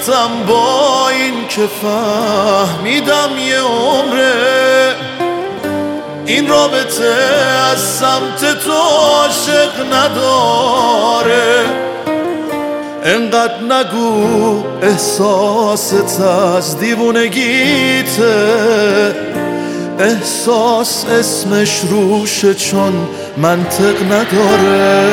رفتم با این که فهمیدم یه عمره این رابطه از سمت تو عاشق نداره. انقدر نگو احساست از دیوونگیته، احساس اسمش روشه چون منطق نداره.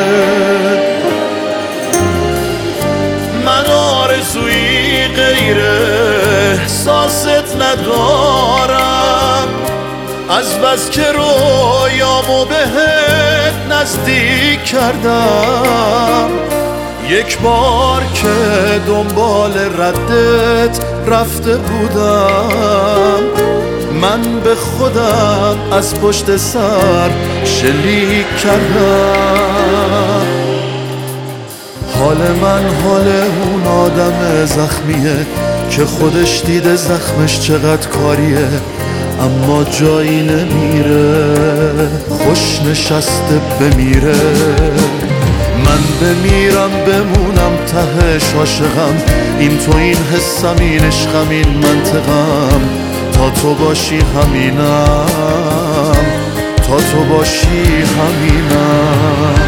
من آرزویی غیر احساست ندارم، از بس که رویامو بهت نزدیک کردم. یک بار که دنبال ردت رفته بودم، من به خودم از پشت سر شلیک کردم. حال من حال اون آدم زخمیه که خودش دیده زخمش چقدر کاریه، اما جایی نمیره، خوش نشسته بمیره. من بمیرم بمونم تهش عاشقم، این تو این حسم این عشقم این منطقم، تا تو باشی همینم، تا تو باشی همینم.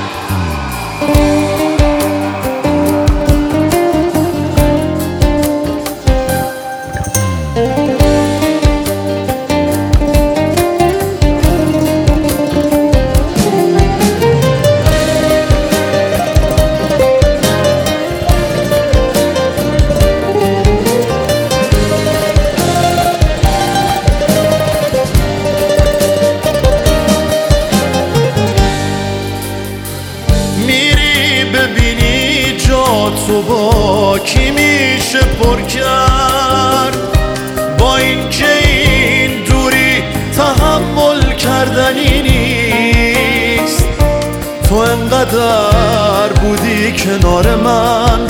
ببینی جا تو با کی میشه پر کرد، با این که این دوری تحمل کردنی نیست. تو انقدر بودی کنار من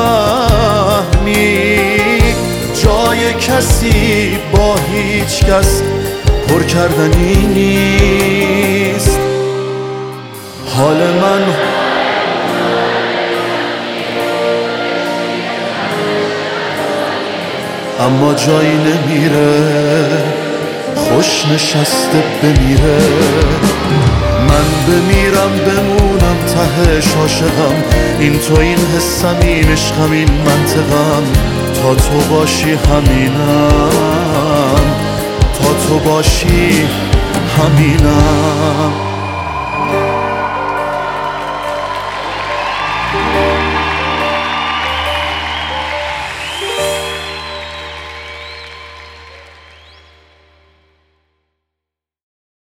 بفهمی جای کسی با هیچ کس پر کردنی نیست. حال من اما جایی نمیره، خوش نشسته بمیره. من بمیرم بمونم تهش عاشقم، این تو این حسم این عشقم این منطقم، تا تو باشی همینم، تا تو باشی همینم.